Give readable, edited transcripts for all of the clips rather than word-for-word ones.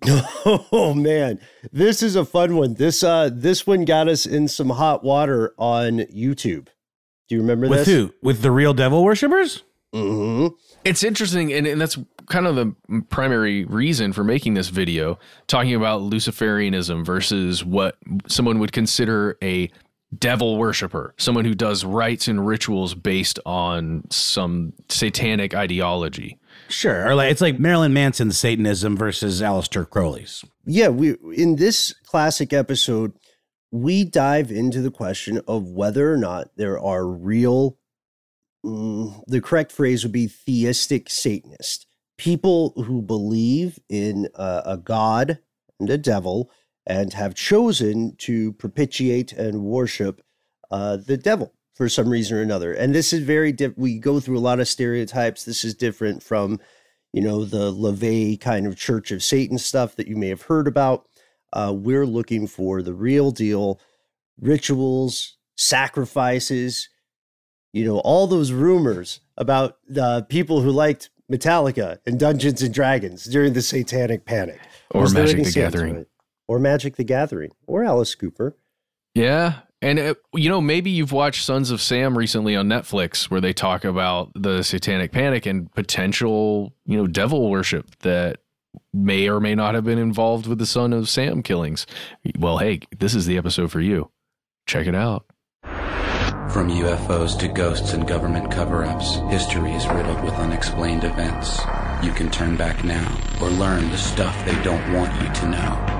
Oh man, this is a fun one. This one got us in some hot water on YouTube. Do you remember this? With who? With the real devil worshippers? Mm-hmm. It's interesting, and that's kind of the primary reason for making this video, talking about Luciferianism versus what someone would consider a devil worshiper, someone who does rites and rituals based on some satanic ideology. Sure. Or it's like Marilyn Manson's Satanism versus Aleister Crowley's. Yeah, in this classic episode, we dive into the question of whether or not there are real, the correct phrase would be theistic Satanists, people who believe in a god and a devil and have chosen to propitiate and worship the devil for some reason or another. And this is very different. We go through a lot of stereotypes. This is different from, the LaVey kind of Church of Satan stuff that you may have heard about. We're looking for the real deal, rituals, sacrifices, all those rumors about the people who liked Metallica and Dungeons and Dragons during the Satanic Panic. Or Magic the Gathering. Or Magic the Gathering. Or Alice Cooper. Yeah. And, maybe you've watched Sons of Sam recently on Netflix where they talk about the Satanic Panic and potential, devil worship that may or may not have been involved with the Son of Sam killings. Well, hey, this is the episode for you. Check it out. From UFOs to ghosts and government cover-ups, history is riddled with unexplained events. You can turn back now or learn the stuff they don't want you to know.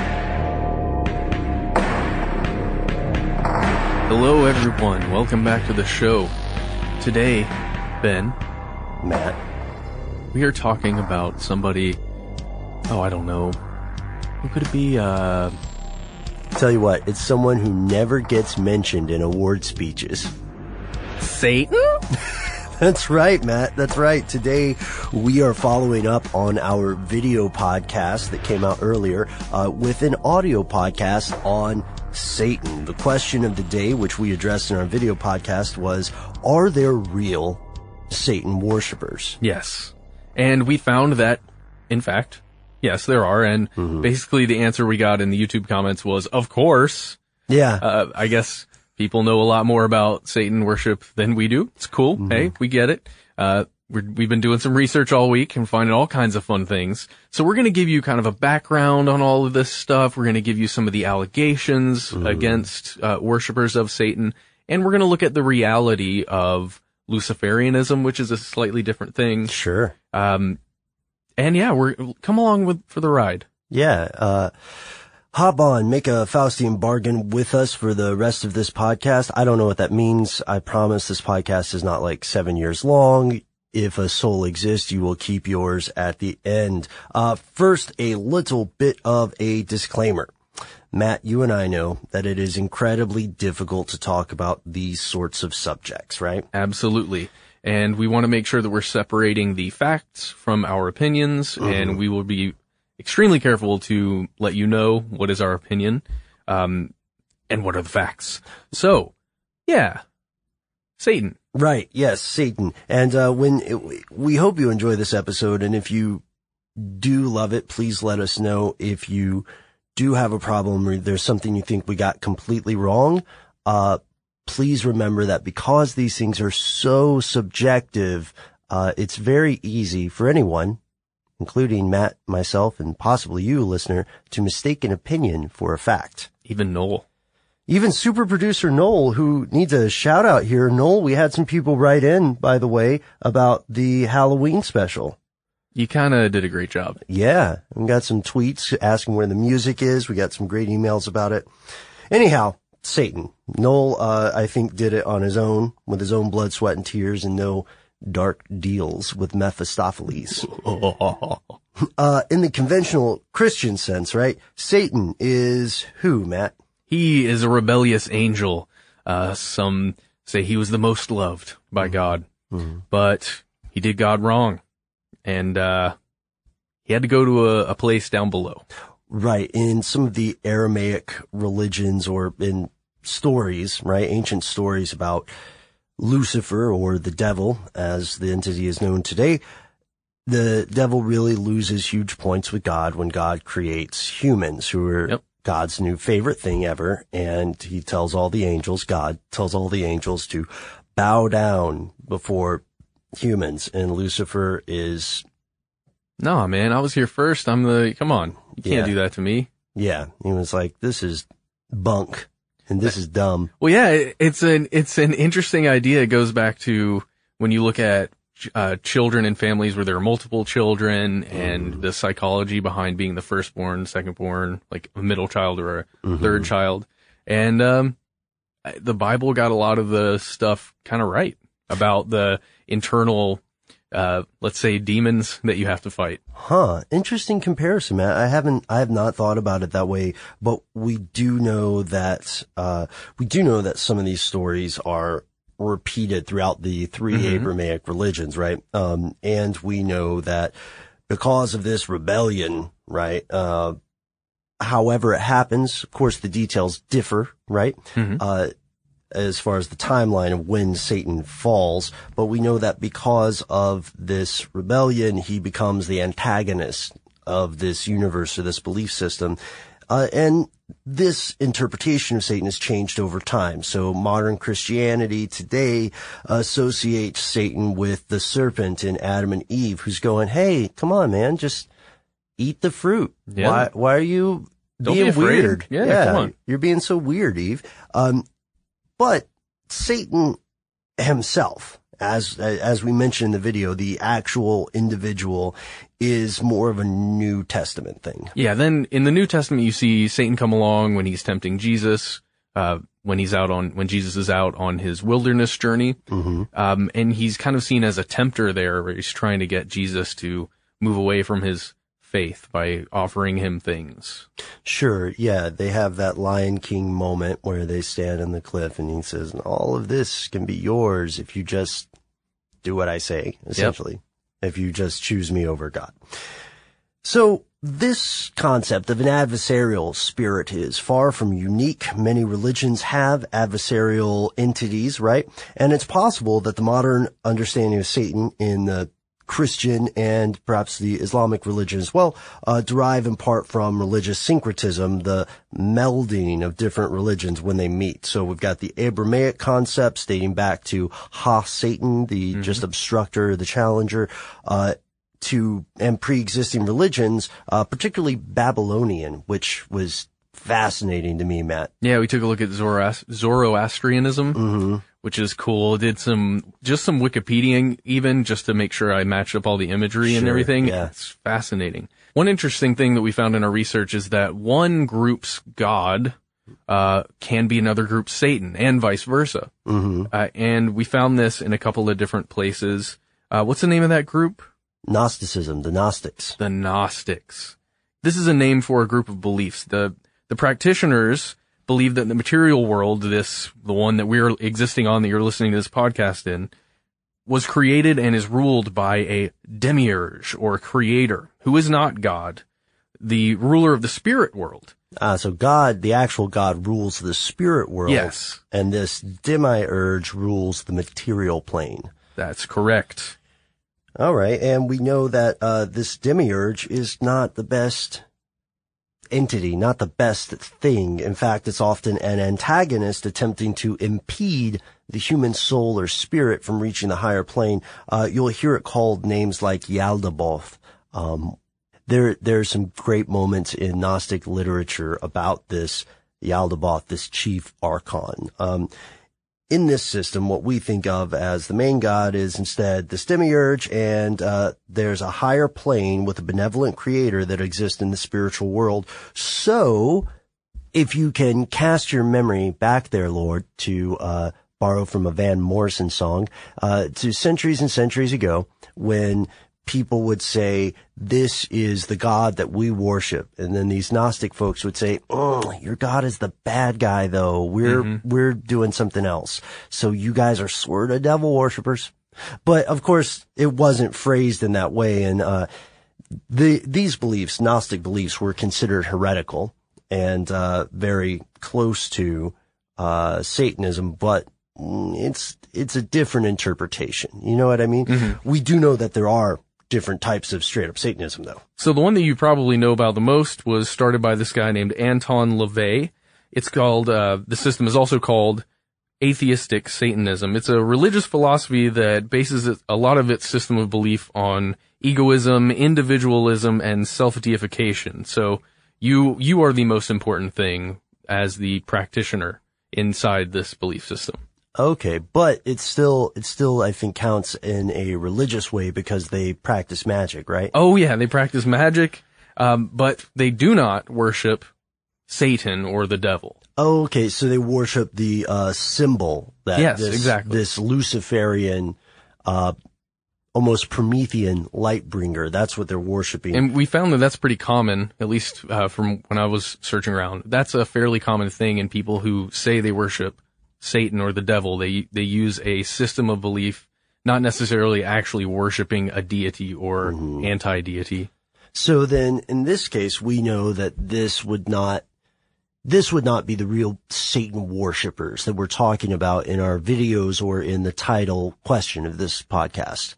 Hello, everyone. Welcome back to the show. Today, Ben, Matt, we are talking about somebody, I don't know. Who could it be? Tell you what, it's someone who never gets mentioned in award speeches. Satan? That's right, Matt. That's right. Today, we are following up on our video podcast that came out earlier with an audio podcast on Satan. The question of the day, which we addressed in our video podcast, was, are there real Satan worshipers? Yes. And we found that, in fact, yes, there are. And basically the answer we got in the YouTube comments was, of course. Yeah. I guess people know a lot more about Satan worship than we do. It's cool. Hey, we get it. We've been doing some research all week and finding all kinds of fun things. So we're going to give you kind of a background on all of this stuff. We're going to give you some of the allegations against worshipers of Satan. And we're going to look at the reality of Luciferianism, which is a slightly different thing. Sure. And yeah, come along for the ride. Yeah. Hop on, make a Faustian bargain with us for the rest of this podcast. I don't know what that means. I promise this podcast is not like 7 years long. If a soul exists, you will keep yours at the end. First, a little bit of a disclaimer. Matt, you and I know that it is incredibly difficult to talk about these sorts of subjects, right? Absolutely. And we want to make sure that we're separating the facts from our opinions, and we will be extremely careful to let you know what is our opinion, and what are the facts. So, yeah, Satan. Right. Yes, Satan. And we hope you enjoy this episode. And if you do love it, please let us know. If you do have a problem or there's something you think we got completely wrong, please remember that because these things are so subjective, it's very easy for anyone, including Matt, myself, and possibly you, listener, to mistake an opinion for a fact. Even Noel. Even super producer Noel, who needs a shout out here. Noel, we had some people write in, by the way, about the Halloween special. You kind of did a great job. Yeah. We got some tweets asking where the music is. We got some great emails about it. Anyhow, Satan. Noel, I think did it on his own with his own blood, sweat, and tears and no dark deals with Mephistopheles. In the conventional Christian sense, right? Satan is who, Matt? He is a rebellious angel. Some say he was the most loved by God, but he did God wrong. And, he had to go to a place down below. Right. In some of the Aramaic religions or in stories, right? Ancient stories about Lucifer or the devil, as the entity is known today, the devil really loses huge points with God when God creates humans who are God's new favorite thing ever. And he tells all the angels, God tells all the angels to bow down before humans. And Lucifer is... No, man, I was here first. Come on. You can't do that to me. Yeah. He was like, this is bunk and this is dumb. Well, yeah, it's an interesting idea. It goes back to when you look at children and families where there are multiple children and the psychology behind being the firstborn, secondborn, like a middle child or a third child. And the Bible got a lot of the stuff kind of right about the internal, let's say, demons that you have to fight. Interesting comparison, Matt. I have not thought about it that way, but we do know that some of these stories are repeated throughout the three Abrahamic religions, right? And we know that because of this rebellion, right? However it happens, of course, the details differ, right? As far as the timeline of when Satan falls, but we know that because of this rebellion, he becomes the antagonist of this universe or this belief system. And this interpretation of Satan has changed over time. So modern Christianity today associates Satan with the serpent in Adam and Eve, who's going, hey, come on, man, just eat the fruit. Yeah. Why are you Don't being be afraid. weird? Yeah, come on. You're being so weird, Eve. But Satan himself, as we mentioned in the video, the actual individual is more of a New Testament thing. Yeah, then in the New Testament, you see Satan come along when he's tempting Jesus, when Jesus is out on his wilderness journey. And he's kind of seen as a tempter there, where he's trying to get Jesus to move away from his faith by offering him things. Sure, yeah, they have that Lion King moment where they stand on the cliff and he says, all of this can be yours if you just do what I say, essentially. If you just choose me over God. So this concept of an adversarial spirit is far from unique. Many religions have adversarial entities, right? And it's possible that the modern understanding of Satan in the Christian and perhaps the Islamic religion as well, derive in part from religious syncretism, the melding of different religions when they meet. So we've got the Abrahamic concepts dating back to Ha-Satan, the just obstructor, the challenger, and pre-existing religions, particularly Babylonian, which was fascinating to me, Matt. Yeah, we took a look at Zoroastrianism, which is cool. Did some Wikipediaing even just to make sure I matched up all the imagery and everything. Yeah. It's fascinating. One interesting thing that we found in our research is that one group's God can be another group's Satan and vice versa. And we found this in a couple of different places. What's the name of that group? Gnosticism, the Gnostics. The Gnostics. This is a name for a group of beliefs. The practitioners believe that the material world, the one that we're existing on, that you're listening to this podcast in, was created and is ruled by a demiurge or creator who is not God, the ruler of the spirit world. So God, the actual God, rules the spirit world. Yes. And this demiurge rules the material plane. That's correct. All right. And we know that this demiurge is not the best entity, not the best thing. In fact, it's often an antagonist attempting to impede the human soul or spirit from reaching the higher plane. You'll hear it called names like Yaldabaoth. There's some great moments in Gnostic literature about this Yaldabaoth, this chief archon. In this system, what we think of as the main god is instead the demiurge, and there's a higher plane with a benevolent creator that exists in the spiritual world. So, if you can cast your memory back there, Lord, to borrow from a Van Morrison song, to centuries and centuries ago, when people would say, this is the God that we worship. And then these Gnostic folks would say, your God is the bad guy, though. We're doing something else. So you guys are sort of devil worshipers. But of course, it wasn't phrased in that way. And, these beliefs, Gnostic beliefs, were considered heretical and, very close to, Satanism, but it's a different interpretation. You know what I mean? We do know that there are different types of straight up Satanism, though. So the one that you probably know about the most was started by this guy named Anton LaVey. It's called, the system is also called atheistic Satanism. It's a religious philosophy that bases a lot of its system of belief on egoism, individualism, and self-deification. So you are the most important thing as the practitioner inside this belief system. Okay, but it still, I think, counts in a religious way because they practice magic, right? Oh yeah, they practice magic, but they do not worship Satan or the devil. Oh, okay, so they worship the symbol that exactly. This Luciferian, almost Promethean light bringer. That's what they're worshiping. And we found that that's pretty common, at least from when I was searching around. That's a fairly common thing in people who say they worship Satan or the devil. They use a system of belief, not necessarily actually worshiping a deity or anti-deity. So then, in this case, we know that this would not be the real Satan worshippers that we're talking about in our videos or in the title question of this podcast.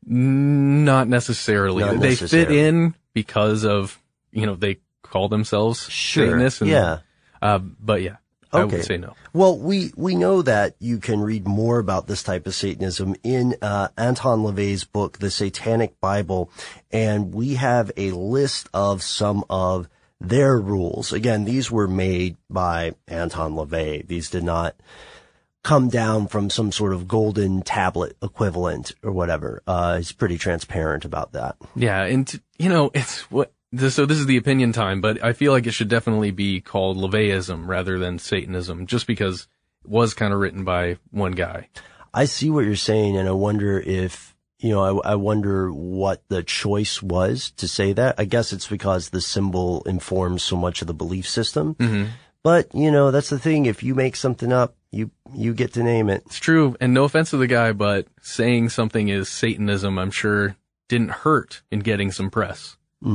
Not necessarily. Not they necessarily. fit in because of, they call themselves Satanists. And, yeah. But yeah, I would say no. Well, we know that you can read more about this type of Satanism in Anton LaVey's book, The Satanic Bible, and we have a list of some of their rules. Again, these were made by Anton LaVey. These did not come down from some sort of golden tablet equivalent or whatever. He's pretty transparent about that. Yeah, and it's what. So this is the opinion time, but I feel like it should definitely be called LaVeyism rather than Satanism, just because it was kind of written by one guy. I see what you're saying, and I wonder if, I wonder what the choice was to say that. I guess it's because the symbol informs so much of the belief system. Mm-hmm. But, that's the thing. If you make something up, you get to name it. It's true, and no offense to the guy, but saying something is Satanism, I'm sure, didn't hurt in getting some press.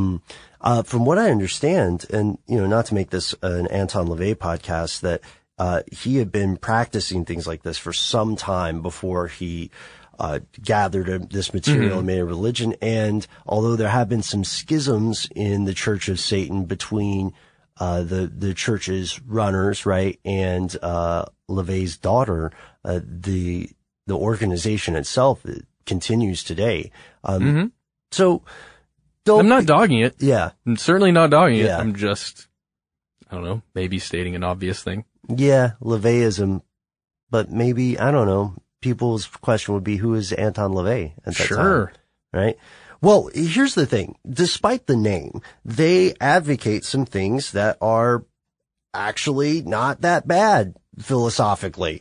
From what I understand, and, not to make this an Anton LaVey podcast, that, he had been practicing things like this for some time before he, gathered this material and made a religion. And although there have been some schisms in the Church of Satan between, the church's runners, right, and, LaVey's daughter, the organization itself continues today. So, I'm not dogging it. Yeah. I'm certainly not dogging it. Yeah. I'm just, I don't know, maybe stating an obvious thing. Yeah, LaVeyism. But maybe, I don't know, people's question would be, who is Anton LaVey at that time? Right? Well, here's the thing. Despite the name, they advocate some things that are actually not that bad philosophically.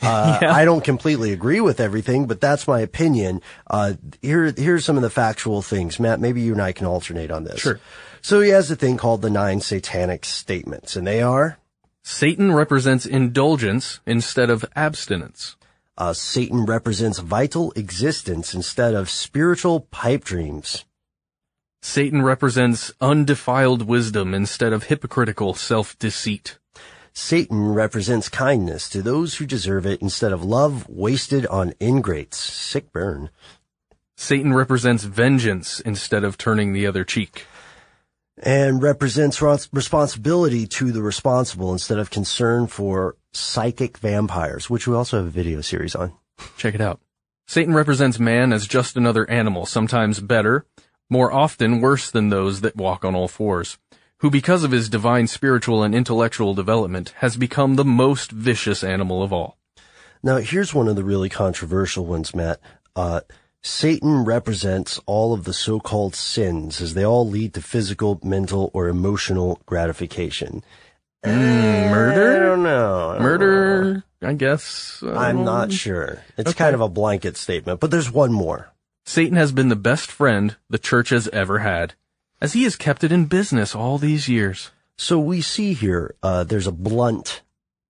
I don't completely agree with everything, but that's my opinion. Here's some of the factual things. Matt, maybe you and I can alternate on this. Sure. So he has a thing called the 9 satanic statements, and they are? Satan represents indulgence instead of abstinence. Satan represents vital existence instead of spiritual pipe dreams. Satan represents undefiled wisdom instead of hypocritical self-deceit. Satan represents kindness to those who deserve it instead of love wasted on ingrates. Sick burn. Satan represents vengeance instead of turning the other cheek. And represents responsibility to the responsible instead of concern for psychic vampires, which we also have a video series on. Check it out. Satan represents man as just another animal, sometimes better, more often worse than those that walk on all fours, who because of his divine spiritual and intellectual development has become the most vicious animal of all. Now, here's one of the really controversial ones, Matt. Satan represents all of the so-called sins as they all lead to physical, mental, or emotional gratification. Murder? I don't know. Murder, I guess. I'm not sure. It's kind of a blanket statement, but there's one more. Satan has been the best friend the church has ever had, as he has kept it in business all these years. So we see here, there's a blunt,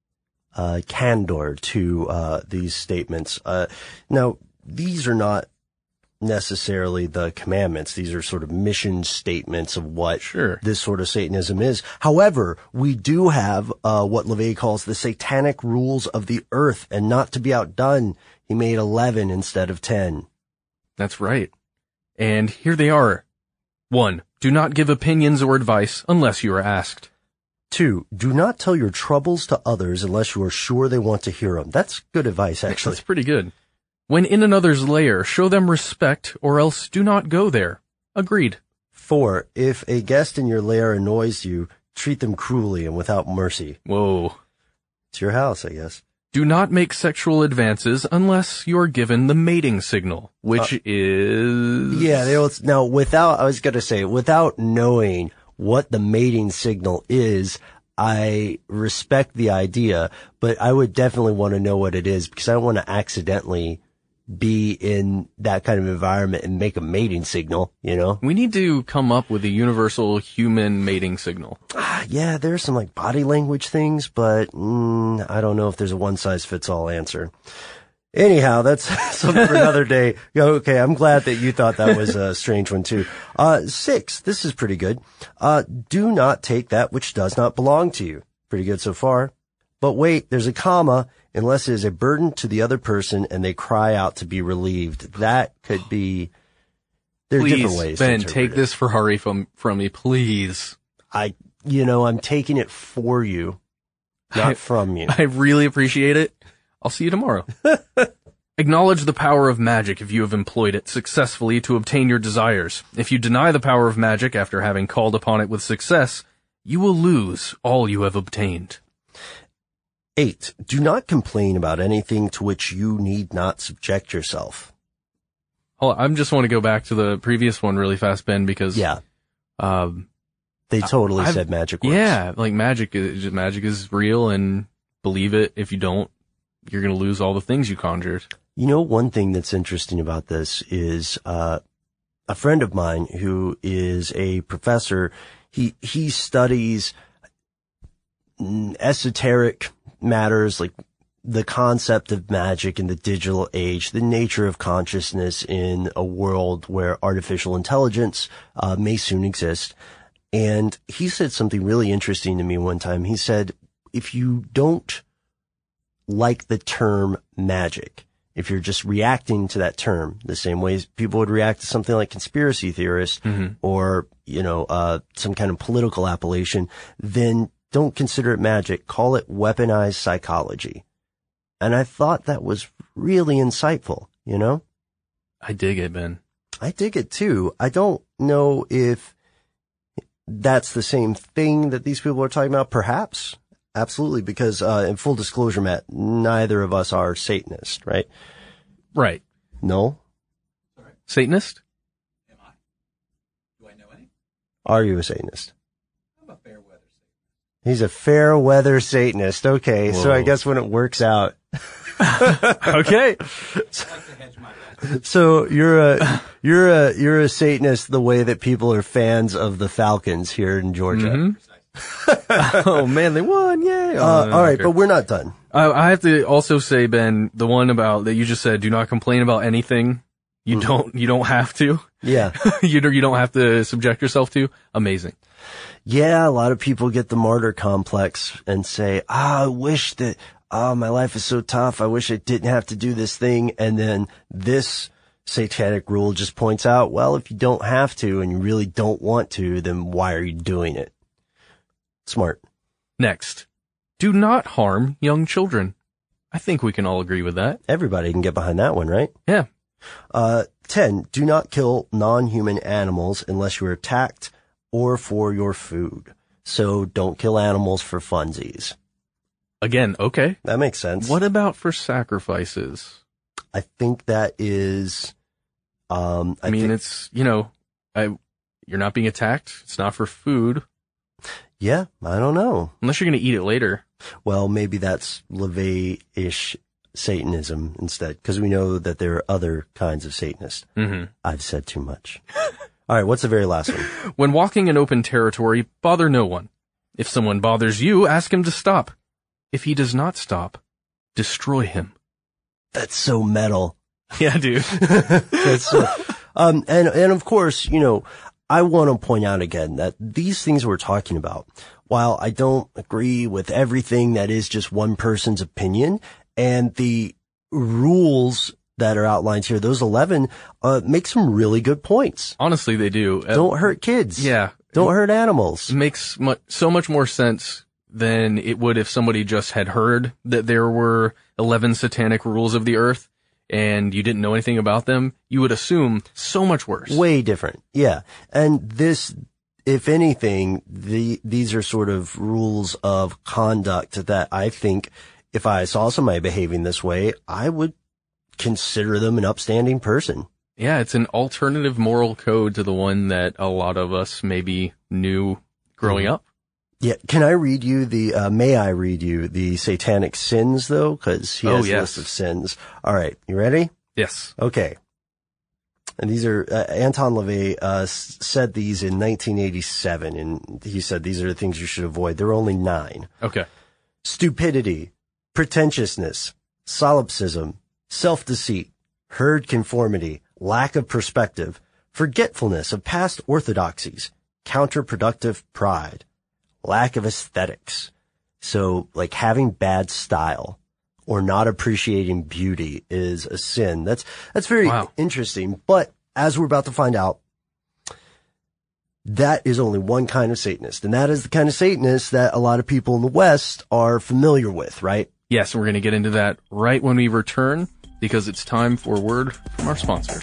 candor to, these statements. Now, these are not necessarily the commandments. These are sort of mission statements of what this sort of Satanism is. However, we do have, what LaVey calls the satanic rules of the earth, and not to be outdone, he made 11 instead of 10. That's right. And here they are. 1. Do not give opinions or advice unless you are asked. 2. Do not tell your troubles to others unless you are sure they want to hear them. That's good advice, actually. That's pretty good. When in another's lair, show them respect or else do not go there. Agreed. 4. If a guest in your lair annoys you, treat them cruelly and without mercy. Whoa. It's your house, I guess. Do not make sexual advances unless you are given the mating signal, which is... Yeah, now without knowing what the mating signal is, I respect the idea, but I would definitely want to know what it is because I don't want to accidentally be in that kind of environment and make a mating signal, you know? We need to come up with a universal human mating signal. Yeah, there's some like body language things, but I don't know if there's a one-size-fits-all answer. Anyhow, that's something for another day. Okay, I'm glad that you thought that was a strange one too. 6, this is pretty good. Do not take that which does not belong to you. Pretty good so far. But wait, there's a comma, unless it is a burden to the other person and they cry out to be relieved. That could be, there are different ways to Ben, interpret take it. this for Hari from me, please. I'm taking it for you, not from you. I really appreciate it. I'll see you tomorrow. Acknowledge the power of magic if you have employed it successfully to obtain your desires. If you deny the power of magic after having called upon it with success, you will lose all you have obtained. 8, do not complain about anything to which you need not subject yourself. Hold on, I just want to go back to the previous one really fast, Ben, because Yeah. They totally I've- said magic works. yeah, like magic is real, and believe it. If you don't, you're going to lose all the things you conjured. You know, one thing that's interesting about this is, a friend of mine who is a professor, he studies esoteric matters like the concept of magic in the digital age, the nature of consciousness in a world where artificial intelligence may soon exist. And he said something really interesting to me one time. He said, if you don't like the term magic, if you're just reacting to that term the same way people would react to something like conspiracy theorist or, some kind of political appellation, then don't consider it magic. Call it weaponized psychology. And I thought that was really insightful, you know? I dig it, Ben. I dig it too. I don't know if that's the same thing that these people are talking about. Perhaps. Absolutely. Because, in full disclosure, Matt, neither of us are Satanists, right? Right. No? Satanist? Am I? Do I know any? Are you a Satanist? I'm a fair weather Satanist. He's a fair weather Satanist. Okay. So Whoa. I guess when it works out. Okay. I like to hedge my bets. So you're a Satanist the way that people are fans of the Falcons here in Georgia. Oh man, they won! Yay! All right, but we're not done. I have to also say, Ben, the one about that you just said, do not complain about anything you don't have to. Yeah. you don't have to subject yourself to. Amazing. Yeah, a lot of people get the martyr complex and say, I wish that, my life is so tough. I wish I didn't have to do this thing. And then this satanic rule just points out, well, if you don't have to and you really don't want to, then why are you doing it? Smart. Next, do not harm young children. I think we can all agree with that. Everybody can get behind that one, right? Yeah. 10, do not kill non-human animals unless you are attacked or for your food. So don't kill animals for funsies. Again, okay. That makes sense. What about for sacrifices? I think that is, I mean, it's, you're not being attacked. It's not for food. yeah, I don't know. Unless you're going to eat it later. Well, maybe that's LaVey-ish Satanism instead, because we know that there are other kinds of Satanists. Mm-hmm. I've said too much. All right, what's the very last one? When walking in open territory, bother no one. If someone bothers you, ask him to stop. If he does not stop, destroy him. That's so metal. Yeah, dude. That's so, and of course, I want to point out again that these things we're talking about, while I don't agree with everything that is just one person's opinion, and the rules that are outlined here, those 11, make some really good points. Honestly, they do. Don't hurt kids. Yeah. Don't hurt animals. It makes so much more sense than it would if somebody just had heard that there were 11 satanic rules of the earth and you didn't know anything about them. You would assume so much worse. Way different. Yeah. And this, if anything, these are sort of rules of conduct that I think if I saw somebody behaving this way, I would consider them an upstanding person. Yeah, it's an alternative moral code to the one that a lot of us maybe knew growing up. Yeah. Can I read you may I read you the satanic sins though? Cause he has a list of sins. All right. You ready? Yes. Okay. And these are, Anton LaVey, said these in 1987 and he said these are the things you should avoid. There are only 9. Okay. Stupidity, pretentiousness, solipsism, self-deceit, herd conformity, lack of perspective, forgetfulness of past orthodoxies, counterproductive pride, lack of aesthetics. So, like having bad style or not appreciating beauty is a sin. That's very interesting. But as we're about to find out, that is only one kind of Satanist. And that is the kind of Satanist that a lot of people in the West are familiar with, right? Yes, and we're going to get into that right when we return because it's time for a word from our sponsor.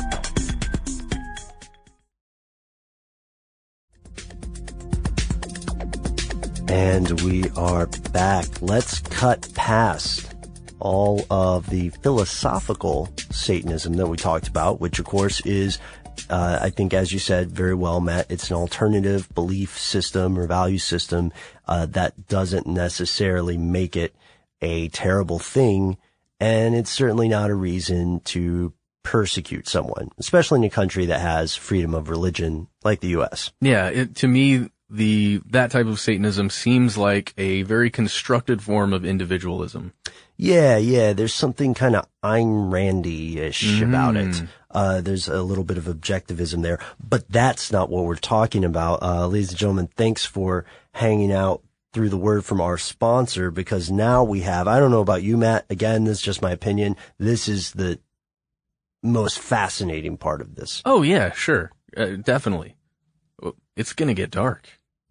And we are back. Let's cut past all of the philosophical Satanism that we talked about, which of course is, I think as you said very well, Matt, it's an alternative belief system or value system, that doesn't necessarily make it a terrible thing. And it's certainly not a reason to persecute someone, especially in a country that has freedom of religion like the U.S. Yeah, to me, that type of Satanism seems like a very constructed form of individualism. Yeah. There's something kind of Ayn Randy-ish about it. There's a little bit of objectivism there, but that's not what we're talking about. Ladies and gentlemen, thanks for hanging out through the word from our sponsor, because now we have, I don't know about you, Matt, again, this is just my opinion. This is the most fascinating part of this. Oh yeah, sure. Definitely. It's gonna get dark.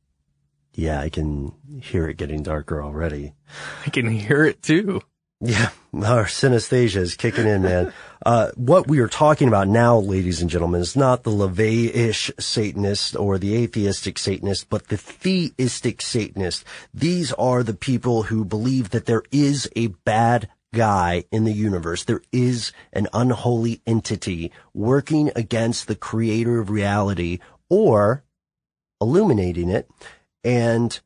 Yeah, I can hear it getting darker already. I can hear it too. Yeah, our synesthesia is kicking in, man. What we are talking about now, ladies and gentlemen, is not the LaVey-ish Satanist or the atheistic Satanist, but the theistic Satanist. These are the people who believe that there is a bad guy in the universe. There is an unholy entity working against the creator of reality or illuminating it. And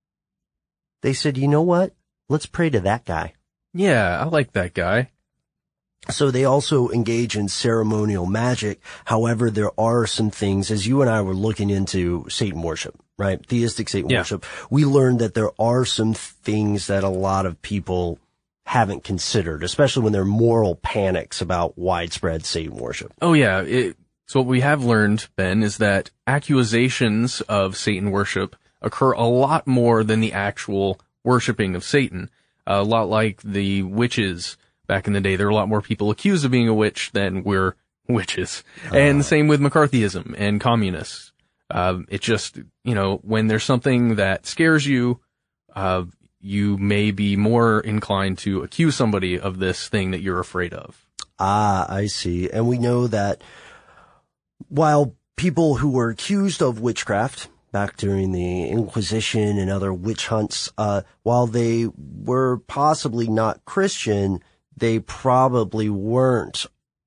they said, you know what? Let's pray to that guy. Yeah, I like that guy. So they also engage in ceremonial magic. However, there are some things, as you and I were looking into Satan worship, right? Theistic Satan worship. We learned that there are some things that a lot of people haven't considered, especially when there are moral panics about widespread Satan worship. Oh yeah. So what we have learned, Ben, is that accusations of Satan worship occur a lot more than the actual worshiping of Satan. A lot like the witches back in the day. There are a lot more people accused of being a witch than were witches. And the same with McCarthyism and communists. It just, when there's something that scares you, you may be more inclined to accuse somebody of this thing that you're afraid of. I see. And we know that while people who were accused of witchcraft back during the Inquisition and other witch hunts, while they were possibly not Christian, they probably weren't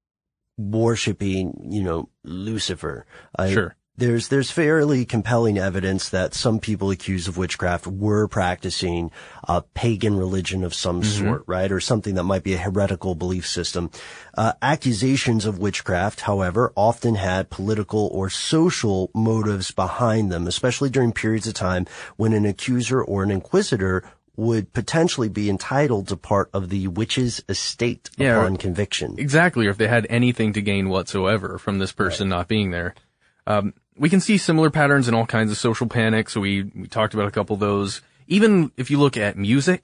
worshiping, Lucifer. Sure. There's fairly compelling evidence that some people accused of witchcraft were practicing a pagan religion of some sort, right? Or something that might be a heretical belief system. Accusations of witchcraft, however, often had political or social motives behind them, especially during periods of time when an accuser or an inquisitor would potentially be entitled to part of the witch's estate upon conviction. Exactly, or if they had anything to gain whatsoever from this person not being there. We can see similar patterns in all kinds of social panics. We talked about a couple of those. Even if you look at music,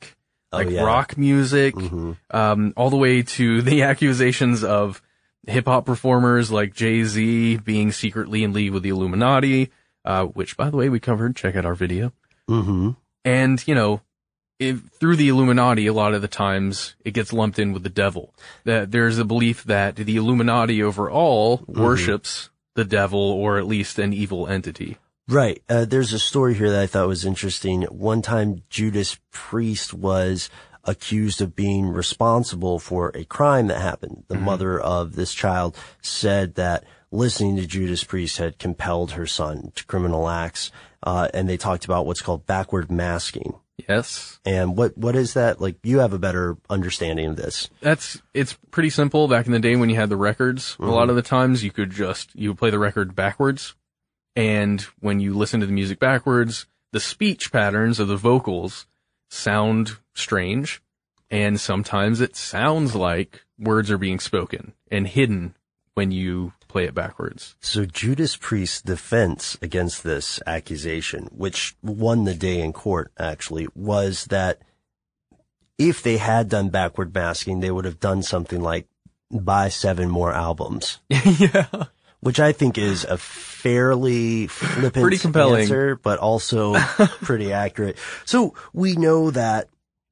like yeah. rock music, all the way to the accusations of hip hop performers like Jay-Z being secretly in league with the Illuminati, which, by the way, we covered. Check out our video. Mm-hmm. And, you know, through the Illuminati, a lot of the times it gets lumped in with the devil. That there's a belief that the Illuminati overall worships the devil, or at least an evil entity. Right. There's a story here that I thought was interesting. One time, Judas Priest was accused of being responsible for a crime that happened. The mother of this child said that listening to Judas Priest had compelled her son to criminal acts, and they talked about what's called backward masking. Yes. And what is that? Like, you have a better understanding of this. It's pretty simple. Back in the day when you had the records, a lot of the times you would play the record backwards. And when you listen to the music backwards, the speech patterns of the vocals sound strange. And sometimes it sounds like words are being spoken and hidden when you play it backwards. So Judas Priest's defense against this accusation, which won the day in court actually, was that if they had done backward masking, they would have done something like buy 7 more albums. Yeah. Which I think is a fairly flippant Pretty compelling answer, but also pretty accurate. So we know that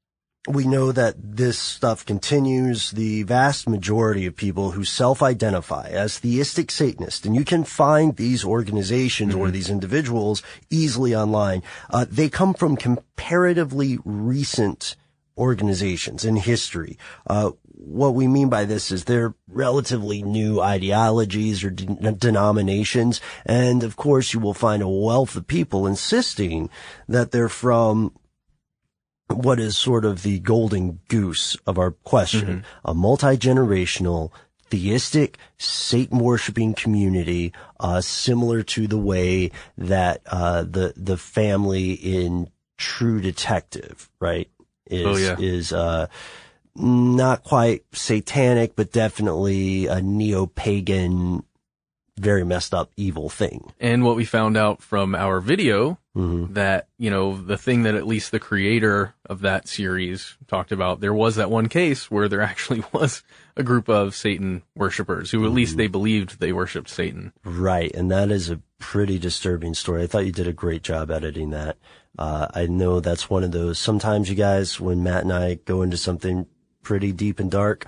this stuff continues. The vast majority of people who self-identify as theistic Satanists, and you can find these organizations or these individuals easily online, they come from comparatively recent organizations in history. What we mean by this is they're relatively new ideologies or denominations. And of course, you will find a wealth of people insisting that they're from what is sort of the golden goose of our question, a multi-generational, theistic, Satan-worshipping community, similar to the way that the family in True Detective, right, is not quite satanic, but definitely a neo-pagan, very messed up evil thing. And what we found out from our video, that, you know, the thing that at least the creator of that series talked about, there was that one case where there actually was a group of Satan worshipers who at least they believed they worshiped Satan. Right. And that is a pretty disturbing story. I thought you did a great job editing that. I know that's one of those, sometimes you guys, when Matt and I go into something pretty deep and dark,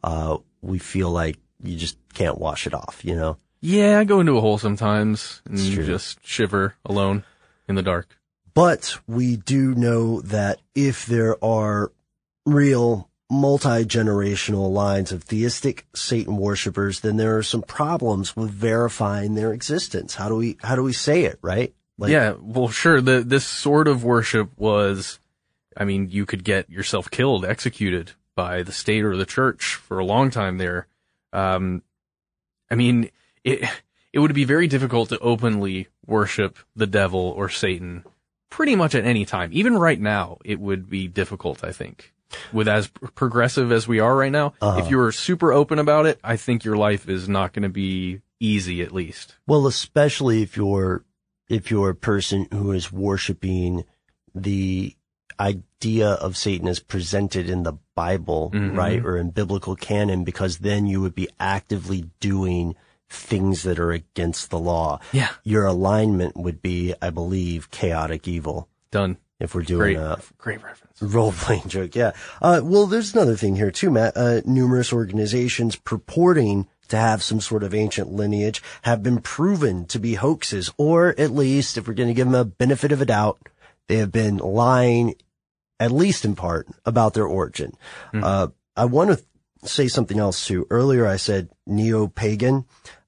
we feel like you just can't wash it off, you know? Yeah, I go into a hole sometimes and It's true. just shiver alone in the dark. But we do know that if there are real multi-generational lines of theistic Satan worshipers, then there are some problems with verifying their existence. How do we say it, right? Like, Yeah, well, sure. This sort of worship was, I mean, you could get yourself killed, executed by the state or the church for a long time there. I mean, it would be very difficult to openly worship the devil or Satan pretty much at any time. Even right now, it would be difficult, I think. With as progressive as we are right now, if you were super open about it, I think your life is not going to be easy, at least. Well, especially if you're a person who is worshiping the idea of Satan as presented in the Bible, right? Or in biblical canon, because then you would be actively doing things that are against the law. Yeah. Your alignment would be, I believe, chaotic evil. Done. If we're doing Great reference. role-playing joke, yeah. Well, there's another thing here too, Matt. Numerous organizations purporting to have some sort of ancient lineage have been proven to be hoaxes, or at least, if we're going to give them a benefit of a doubt, they have been lying, at least in part, about their origin. I want to say something else too. Earlier I said neo-pagan.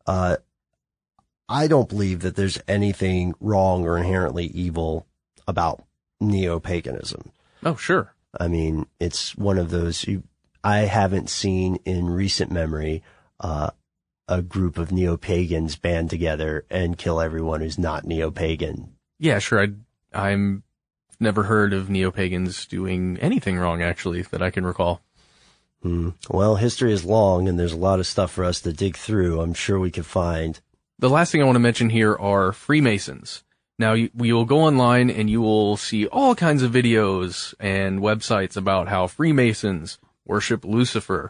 I don't believe that there's anything wrong or inherently evil about neo-paganism. Oh, sure. I mean, it's one of those, I haven't seen in recent memory, a group of neo-pagans band together and kill everyone who's not neo-pagan. Yeah, sure. I'm never heard of neo-pagans doing anything wrong, actually, that I can recall. Well, history is long and there's a lot of stuff for us to dig through. I'm sure we could find. The last thing I want to mention here are Freemasons. Now, you will go online and you will see all kinds of videos and websites about how Freemasons worship Lucifer.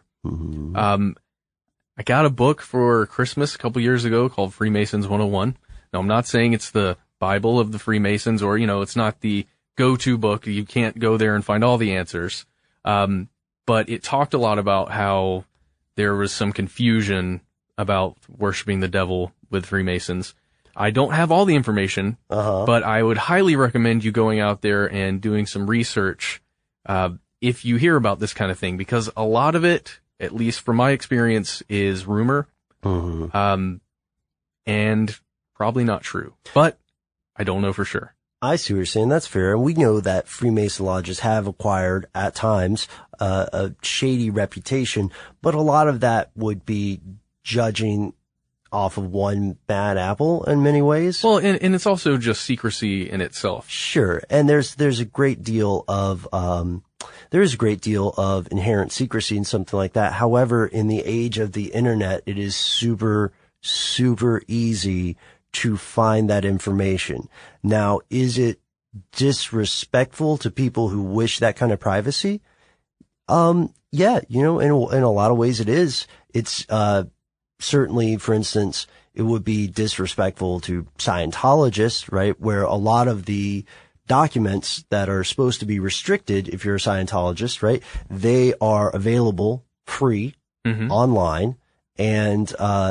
I got a book for Christmas a couple years ago called Freemasons 101. Now, I'm not saying it's the Bible of the Freemasons or, it's not the go-to book. You can't go there and find all the answers. But it talked a lot about how there was some confusion about worshiping the devil with Freemasons. I don't have all the information, but I would highly recommend you going out there and doing some research if you hear about this kind of thing, because a lot of it, at least from my experience, is rumor and probably not true. But I don't know for sure. I see what you're saying. That's fair. And we know that Freemason lodges have acquired, at times, a shady reputation, but a lot of that would be judging off of one bad apple in many ways. Well, and it's also just secrecy in itself. Sure. And there's a great deal of inherent secrecy in something like that. However, in the age of the internet, it is super, super easy to find that information. Now, is it disrespectful to people who wish that kind of privacy? Yeah, in a lot of ways it is. It's, certainly, for instance, it would be disrespectful to Scientologists, right? Where a lot of the documents that are supposed to be restricted, if you're a Scientologist, right? They are available free online. And,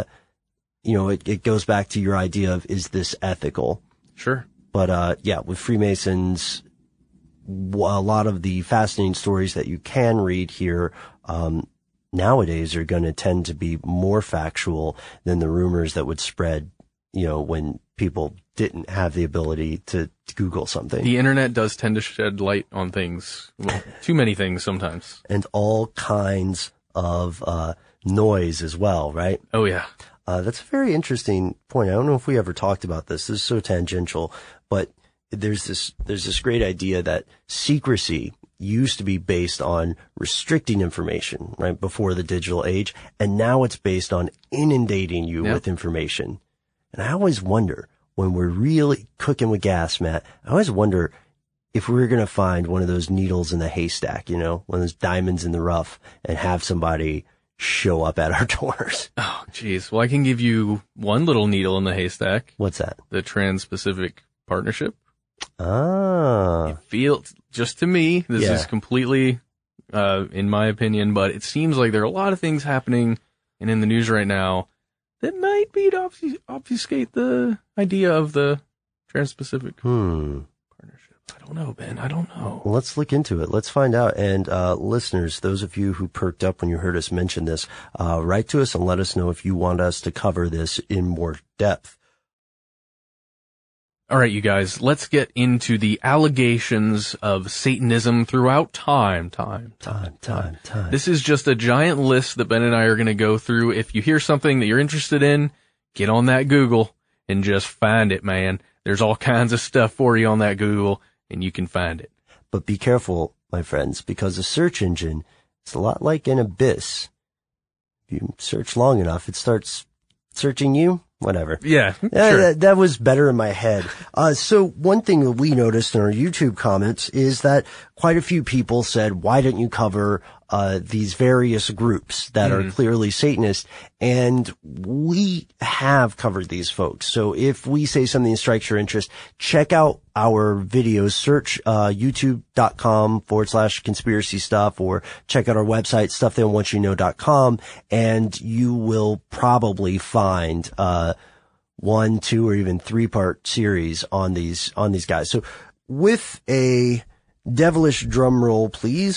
it goes back to your idea of, is this ethical? Sure. But, with Freemasons, a lot of the fascinating stories that you can read here, nowadays are going to tend to be more factual than the rumors that would spread, when people didn't have the ability to Google something. The internet does tend to shed light on things, too many things sometimes. And all kinds of, noise as well, right? Oh, yeah. That's a very interesting point. I don't know if we ever talked about this. This is so tangential, but there's this great idea that secrecy used to be based on restricting information, right, before the digital age, and now it's based on inundating you with information. And I always wonder, when we're really cooking with gas, Matt, I always wonder if we were going to find one of those needles in the haystack, one of those diamonds in the rough, and have somebody show up at our doors. Oh, geez. Well, I can give you one little needle in the haystack. What's that? The Trans-Pacific Partnership. Ah. It feels, just to me, this is completely, in my opinion, but it seems like there are a lot of things happening and in the news right now that might be to obfuscate the idea of the Trans-Pacific Partnership. I don't know, Ben. I don't know. Well, let's look into it. Let's find out. And listeners, those of you who perked up when you heard us mention this, write to us and let us know if you want us to cover this in more depth. All right, you guys, let's get into the allegations of Satanism throughout time. This is just a giant list that Ben and I are going to go through. If you hear something that you're interested in, get on that Google and just find it, man. There's all kinds of stuff for you on that Google, and you can find it. But be careful, my friends, because a search engine is a lot like an abyss. If you search long enough, it starts searching you. Whatever. Yeah, sure. That was better in my head. So one thing that we noticed in our YouTube comments is that quite a few people said, why didn't you cover these various groups that are clearly Satanist? And we have covered these folks. So if we say something strikes your interest, check out our videos, search youtube.com/conspiracy stuff, or check out our website, stufftheydon'twantyouto.com, and you will probably find 1, 2, or even 3-part series on these guys. So with a devilish drum roll, please.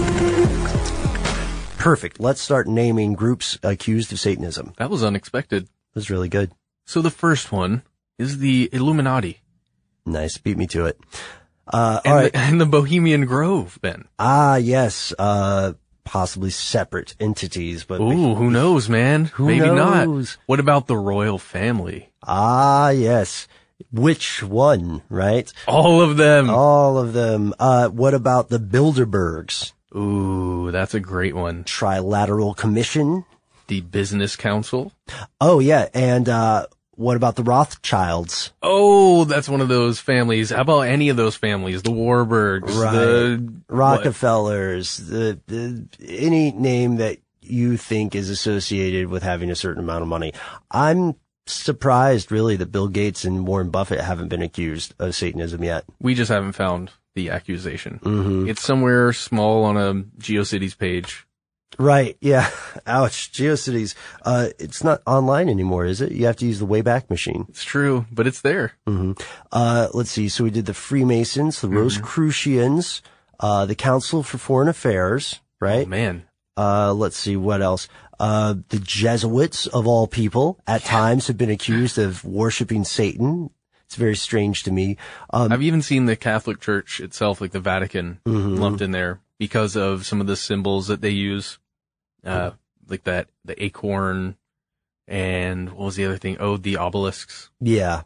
Perfect. Let's start naming groups accused of Satanism. That was unexpected. It was really good. So the first one is the Illuminati. Nice. Beat me to it. All right. And the Bohemian Grove, Ben. Ah, yes. Possibly separate entities, but ooh, who knows, man? Maybe knows? Not. What about the royal family? Ah, yes. Which one, right? All of them. All of them. What about the Bilderbergs? Ooh, that's a great one. Trilateral Commission. The Business Council. Oh, yeah. And, what about the Rothschilds? Oh, that's one of those families. How about any of those families? The Warburgs, the Rockefellers, the any name that you think is associated with having a certain amount of money. I'm surprised, really, that Bill Gates and Warren Buffett haven't been accused of Satanism yet. We just haven't found the accusation. Mm-hmm. It's somewhere small on a GeoCities page. Right, yeah. Ouch. GeoCities. It's not online anymore, is it? You have to use the Wayback Machine. It's true, but it's there. Mm-hmm. Let's see. So we did the Freemasons, the Rosicrucians, the Council for Foreign Affairs, right? Oh, man. Let's see, what else? The Jesuits, of all people, at times have been accused of worshiping Satan. It's very strange to me. I've even seen the Catholic Church itself, like the Vatican, lumped in there because of some of the symbols that they use, like the acorn, and what was the other thing? Oh, the obelisks. Yeah.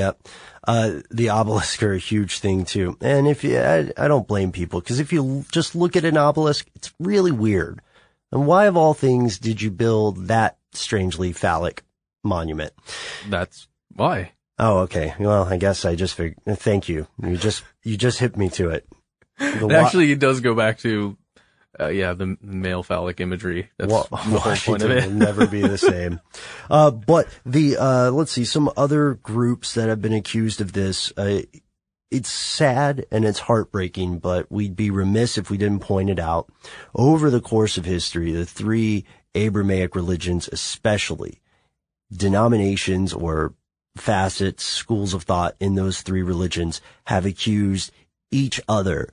The obelisk are a huge thing too. And I don't blame people, because if you just look at an obelisk, it's really weird. And why of all things did you build that strangely phallic monument? That's why. Oh, okay. Well, I guess I just figured. Thank you. You just hit me to it. Actually, it does go back to, the male phallic imagery. That's the whole point of it. Will never be the same. But let's see, some other groups that have been accused of this, it's sad and it's heartbreaking, but we'd be remiss if we didn't point it out. Over the course of history, the three Abrahamic religions, especially denominations or facets, schools of thought in those three religions, have accused each other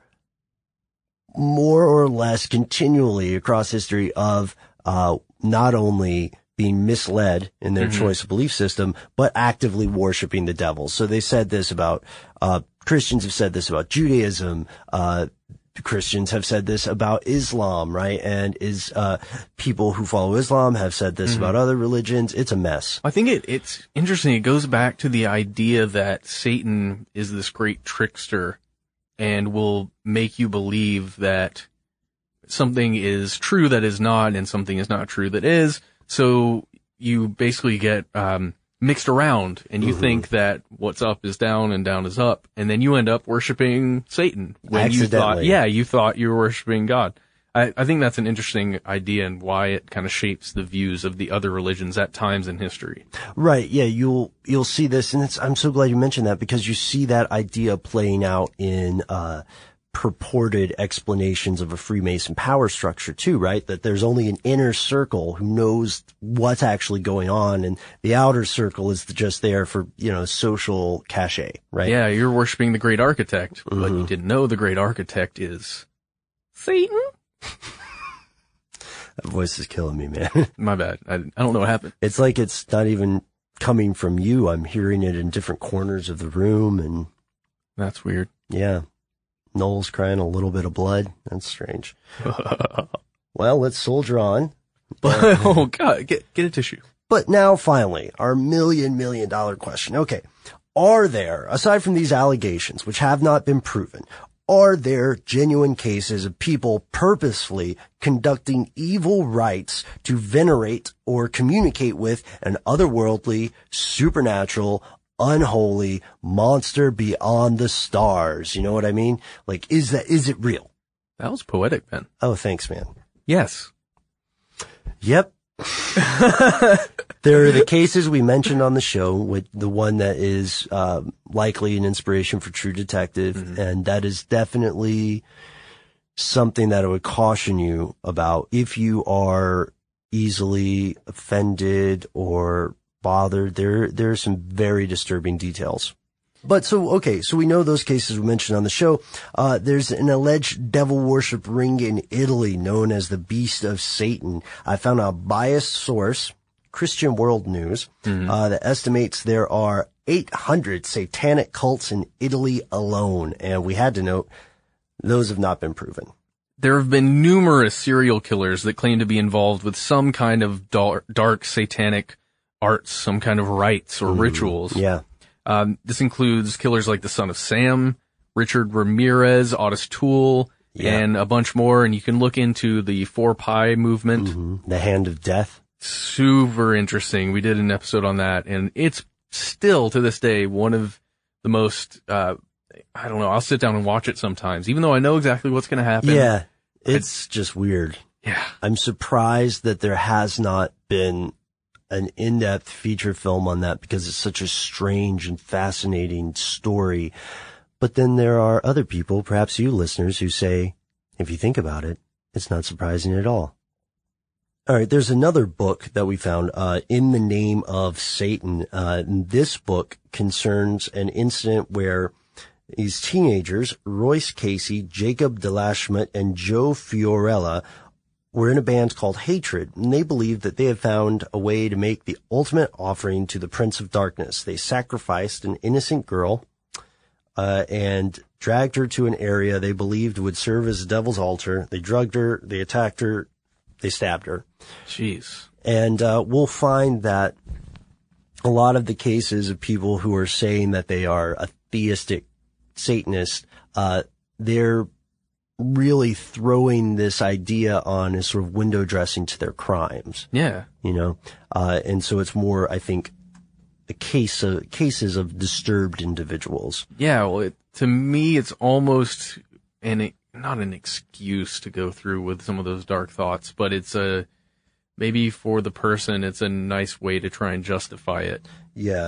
more or less continually across history of not only being misled in their choice of belief system, but actively worshiping the devil. So they said this about Christians have said this about Judaism. Christians have said this about Islam, right? And people who follow Islam have said this about other religions. It's a mess. I think it's interesting. It goes back to the idea that Satan is this great trickster and will make you believe that something is true that is not, and something is not true that is. So you basically get mixed around, and you think that what's up is down and down is up, and then you end up worshiping Satan when you thought you were worshiping God. I think that's an interesting idea, and why it kind of shapes the views of the other religions at times in history. Right. Yeah. You'll see this, and I'm so glad you mentioned that, because you see that idea playing out in purported explanations of a Freemason power structure too, right? That there's only an inner circle who knows what's actually going on, and the outer circle is just there for, social cachet, right? Yeah, you're worshiping the great architect, but you didn't know the great architect is Satan? That voice is killing me, man. My bad. I don't know what happened. It's like it's not even coming from you. I'm hearing it in different corners of the room, and that's weird. Yeah. Noel's crying a little bit of blood. That's strange. Well, let's soldier on. Oh, God. Get a tissue. But now, finally, our $1 million question. Okay. Are there, aside from these allegations, which have not been proven, are there genuine cases of people purposefully conducting evil rites to venerate or communicate with an otherworldly, supernatural, unholy monster beyond the stars? You know what I mean? Like, is it real? That was poetic, Ben. Oh, thanks, man. Yes. Yep. There are the cases we mentioned on the show, with the one that is likely an inspiration for True Detective, and that is definitely something that I would caution you about if you are easily offended or bothered. There are some very disturbing details. But so we know those cases we mentioned on the show. There's an alleged devil worship ring in Italy known as the Beast of Satan. I found a biased source, Christian World News, that estimates there are 800 satanic cults in Italy alone. And we had to note, those have not been proven. There have been numerous serial killers that claim to be involved with some kind of dark satanic arts, some kind of rites or rituals. Yeah. This includes killers like the Son of Sam, Richard Ramirez, Otis Toole, and a bunch more. And you can look into the 4-Pi movement. The Hand of Death. Super interesting. We did an episode on that, and it's still to this day one of the most, I don't know, I'll sit down and watch it sometimes, even though I know exactly what's going to happen. Yeah, it's just weird. Yeah. I'm surprised that there has not been an in-depth feature film on that because it's such a strange and fascinating story. But then there are other people, perhaps you listeners, who say, if you think about it, it's not surprising at all. All right, there's another book that we found, In the Name of Satan. This book concerns an incident where these teenagers, Royce Casey, Jacob DeLashmutt, and Joe Fiorella, were in a band called Hatred, and they believed that they had found a way to make the ultimate offering to the Prince of Darkness. They sacrificed an innocent girl, and dragged her to an area they believed would serve as a devil's altar. They drugged her, they attacked her, they stabbed her. Jeez. And we'll find that a lot of the cases of people who are saying that they are a theistic Satanist, they're really throwing this idea on as sort of window dressing to their crimes. Yeah. You know? And so it's more, I think, cases of disturbed individuals. Yeah, well, to me, it's almost not an excuse to go through with some of those dark thoughts, but it's maybe for the person, it's a nice way to try and justify it. Yeah,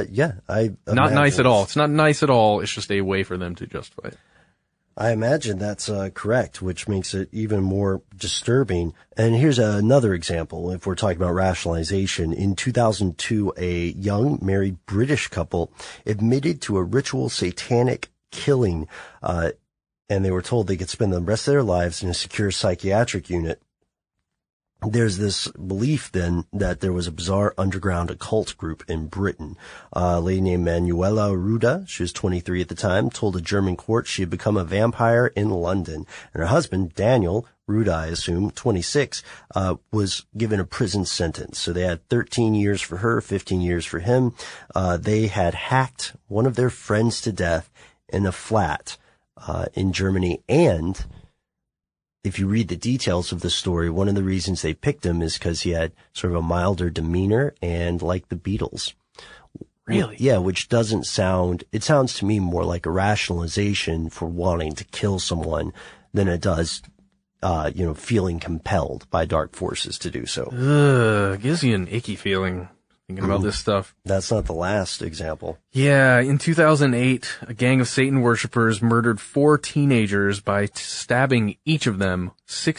not nice at all. It's not nice at all. It's just a way for them to justify it. I imagine that's correct, which makes it even more disturbing. And here's another example, if we're talking about rationalization. In 2002, a young married British couple admitted to a ritual satanic killing, and they were told they could spend the rest of their lives in a secure psychiatric unit. There's this belief then that there was a bizarre underground occult group in Britain. A lady named Manuela Ruda, she was 23 at the time, told a German court she had become a vampire in London. And her husband, Daniel Ruda, I assume, 26, was given a prison sentence. So they had 13 years for her, 15 years for him. They had hacked one of their friends to death in a flat in Germany, and if you read the details of the story, one of the reasons they picked him is because he had sort of a milder demeanor and like the Beatles. Really? Yeah, which doesn't sound, it sounds to me more like a rationalization for wanting to kill someone than it does, feeling compelled by dark forces to do so. Gives you an icky feeling thinking about this stuff. That's not the last example. Yeah, in 2008, a gang of Satan worshippers murdered 4 teenagers by stabbing each of them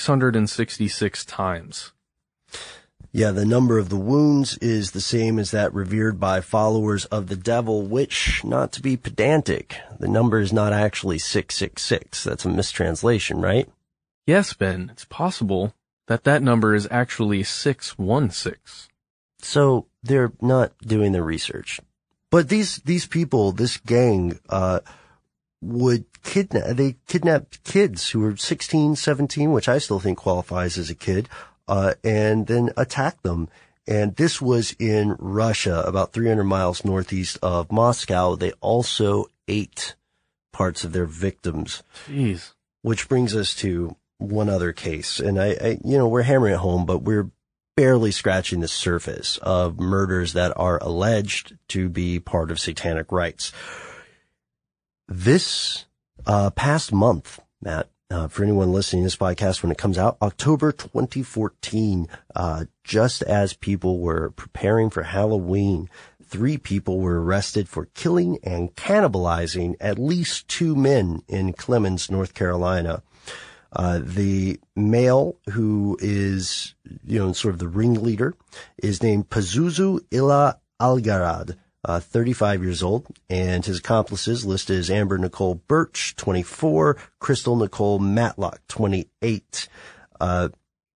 666 times. Yeah, the number of the wounds is the same as that revered by followers of the devil, which, not to be pedantic, the number is not actually 666. That's a mistranslation, right? Yes, Ben, it's possible that number is actually 616. So they're not doing the research. But these people, this gang, would kidnap kids who were 16, 17, which I still think qualifies as a kid, and then attack them. And this was in Russia, about 300 miles northeast of Moscow. They also ate parts of their victims. Jeez. Which brings us to one other case. And we're hammering it home, but we're barely scratching the surface of murders that are alleged to be part of satanic rites. This past month, Matt, for anyone listening to this podcast when it comes out, October 2014, just as people were preparing for Halloween, 3 people were arrested for killing and cannibalizing at least 2 men in Clemmons, North Carolina. The male who is, sort of the ringleader is named Pazuzu Ila Algarad, 35 years old, and his accomplices listed as Amber Nicole Birch, 24, Crystal Nicole Matlock, 28. And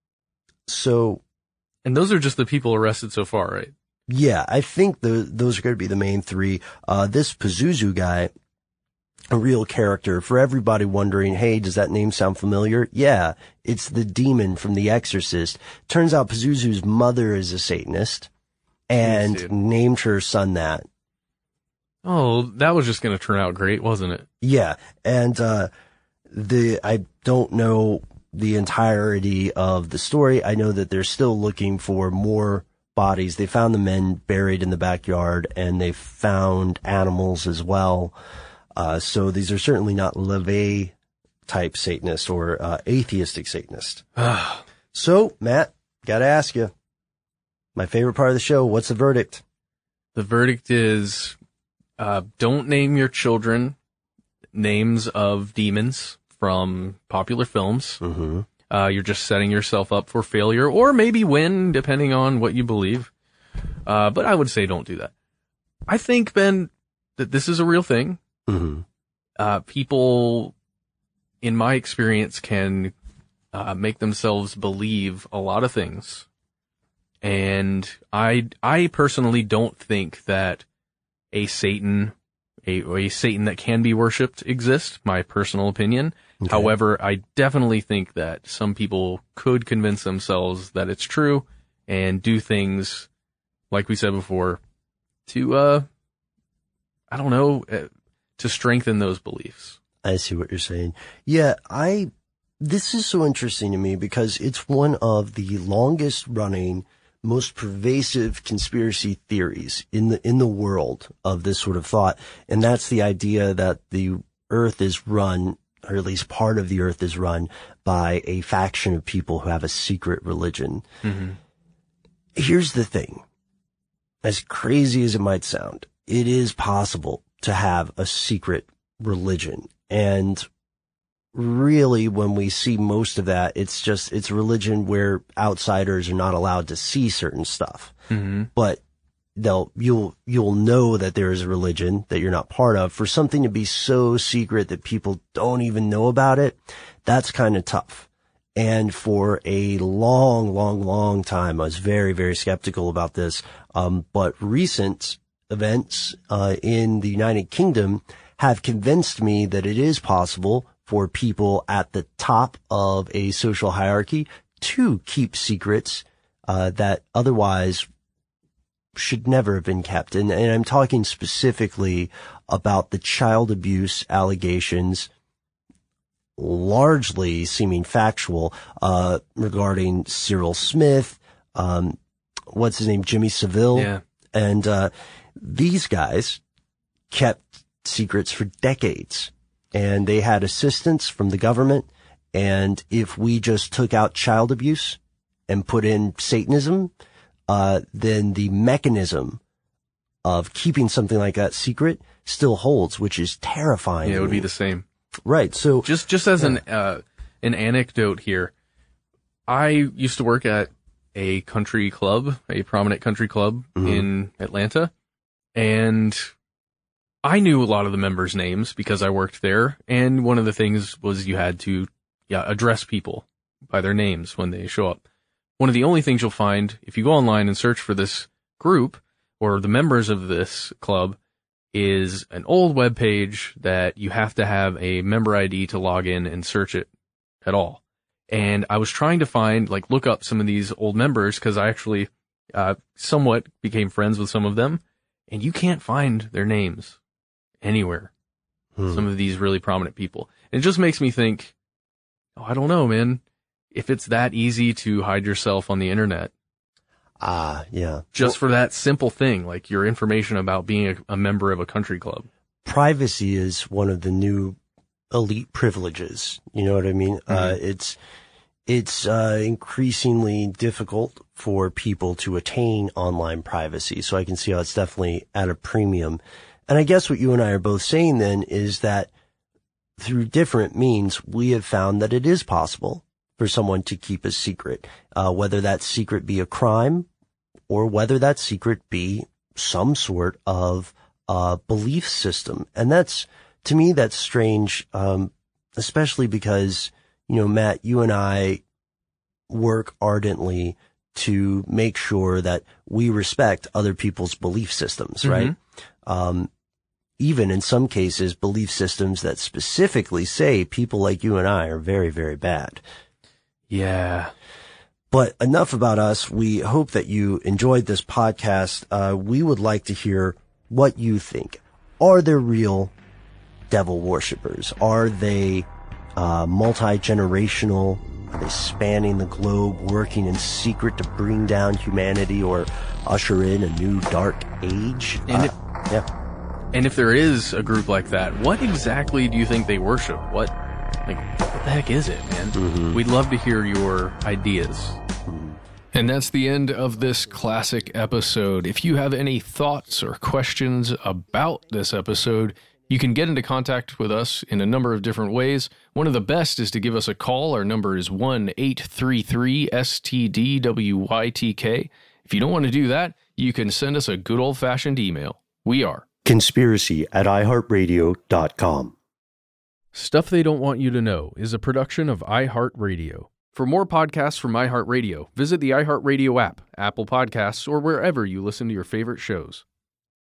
those are just the people arrested so far, right? Yeah, I think those are going to be the main 3. This Pazuzu guy, a real character. For everybody wondering, hey, does that name sound familiar? Yeah, it's the demon from The Exorcist. Turns out Pazuzu's mother is a Satanist and named her son that. Oh, that was just going to turn out great, wasn't it? Yeah, and I don't know the entirety of the story. I know that they're still looking for more bodies. They found the men buried in the backyard, and they found animals as well. So these are certainly not LaVey type Satanists or atheistic Satanists. So, Matt, gotta ask you, my favorite part of the show, what's the verdict? The verdict is, don't name your children names of demons from popular films. Mm-hmm. You're just setting yourself up for failure, or maybe win, depending on what you believe. But I would say don't do that. I think, Ben, that this is a real thing. Mm-hmm. People, in my experience, can make themselves believe a lot of things. And I personally don't think that a Satan that can be worshipped exists, my personal opinion. Okay. However, I definitely think that some people could convince themselves that it's true and do things, like we said before, to, to strengthen those beliefs. I see what you're saying. Yeah, this is so interesting to me because it's one of the longest running, most pervasive conspiracy theories in the world of this sort of thought. And that's the idea that the earth is run, or at least part of the earth is run by a faction of people who have a secret religion. Mm-hmm. Here's the thing. As crazy as it might sound, it is possible to have a secret religion. And really, when we see most of that, it's religion where outsiders are not allowed to see certain stuff. Mm-hmm. But you'll know that there is a religion that you're not part of. For something to be so secret that people don't even know about it, that's kind of tough. And for a long time, I was very, very skeptical about this. But recent events in the United Kingdom have convinced me that it is possible for people at the top of a social hierarchy to keep secrets that otherwise should never have been kept. And I'm talking specifically about the child abuse allegations, largely seeming factual, regarding Cyril Smith, what's his name, Jimmy Savile. Yeah. And these guys kept secrets for decades. And they had assistance from the government. And if we just took out child abuse and put in Satanism, then the mechanism of keeping something like that secret still holds, which is terrifying. Yeah, it would be the same. Right. So just as an anecdote here, I used to work at a country club, a prominent country club in Atlanta, and I knew a lot of the members' names because I worked there, and one of the things was you had to address people by their names when they show up. One of the only things you'll find if you go online and search for this group or the members of this club is an old web page that you have to have a member ID to log in and search it at all. And I was trying to look up some of these old members because I actually somewhat became friends with some of them, and you can't find their names anywhere. Some of these really prominent people. And it just makes me think, I don't know, man, if it's that easy to hide yourself on the internet. Yeah. Just for that simple thing, like your information about being a member of a country club. Privacy is one of the new elite privileges. You know what I mean? Mm-hmm. It's increasingly difficult for people to attain online privacy. So I can see how it's definitely at a premium. And I guess what you and I are both saying then is that through different means, we have found that it is possible for someone to keep a secret, whether that secret be a crime or whether that secret be some sort of belief system. And to me, that's strange, especially because, Matt, you and I work ardently to make sure that we respect other people's belief systems, right? Even in some cases, belief systems that specifically say people like you and I are very, very bad. Yeah. But enough about us. We hope that you enjoyed this podcast. We would like to hear what you think. Are there real devil worshippers? Are they multi-generational Are they spanning the globe, working in secret to bring down humanity or usher in a new dark age? And if there is a group like that, what exactly do you think they worship? What the heck is it, man? We'd love to hear your ideas. And that's the end of this classic episode. If you have any thoughts or questions about this episode, you can get into contact with us in a number of different ways. One of the best is to give us a call. Our number is 1-833-STDWYTK. If you don't want to do that, you can send us a good old-fashioned email. We are conspiracy@iheartradio.com. Stuff They Don't Want You to Know is a production of iHeartRadio. For more podcasts from iHeartRadio, visit the iHeartRadio app, Apple Podcasts, or wherever you listen to your favorite shows.